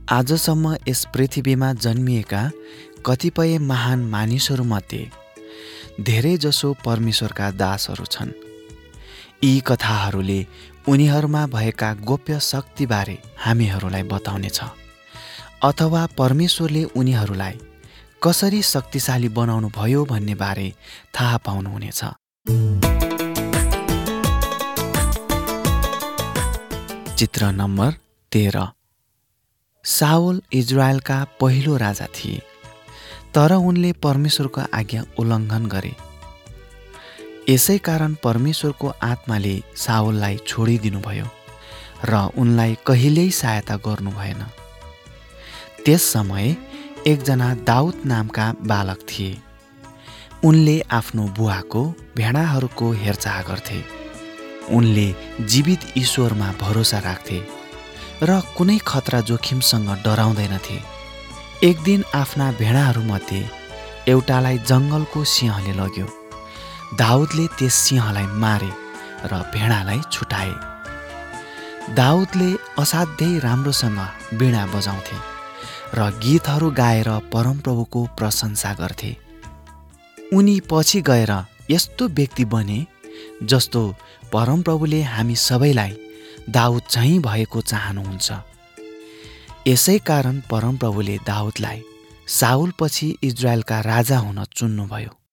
आजसम्म यस पृथ्वीमा जन्मिएका कतिपय महान मानिसहरूमध्ये धेरैजसो परमेश्वरका दासहरू छन्। यी कथाहरूले उनीहरूमा भएका गोप्य शक्तिबारे हामीहरूलाई बताउनेछ, अथवा परमेश्वरले उनीहरूलाई कसरी शक्तिशाली बनाउनु भयो भन्ने बारे थाहा पाउनुहुनेछ। चित्र नम्बर 13। साउल इजरायलका पहिलो राजा थिए, तर उनले परमेश्वरको आज्ञा उल्लङ्घन गरे। यसै कारण परमेश्वरको आत्माले साउललाई छोडिदिनुभयो र उनलाई कहिल्यै सहायता गर्नु भएन। त्यस समय एकजना दाउद नामका बालक थिए। उनले आफ्नो बुवाको भेडाहरूको हेरचाह गर्थे। उनले जीवित ईश्वरमा भरोसा राख्थे र कुनै खतरा जोखिमसँग डराउँदैनथे। एक दिन आफ्ना भेडाहरूमध्ये एउटालाई जङ्गलको सिंहले लग्यो। दाउदले त्यस सिंहलाई मारे र भेडालाई छुटाए। दाउदले असाध्यै राम्रोसँग वीणा बजाउँथे र गीतहरू गाएर परमप्रभुको प्रशंसा गर्थे। उनी पछि गएर यस्तो व्यक्ति बने जस्तो परमप्रभुले हामी सबैलाई दाउद झैँ भएको चाहनुहुन्छ। यसै कारण परमप्रभुले दाउदलाई साउलपछि इजरायलका राजा हुन चुन्नुभयो।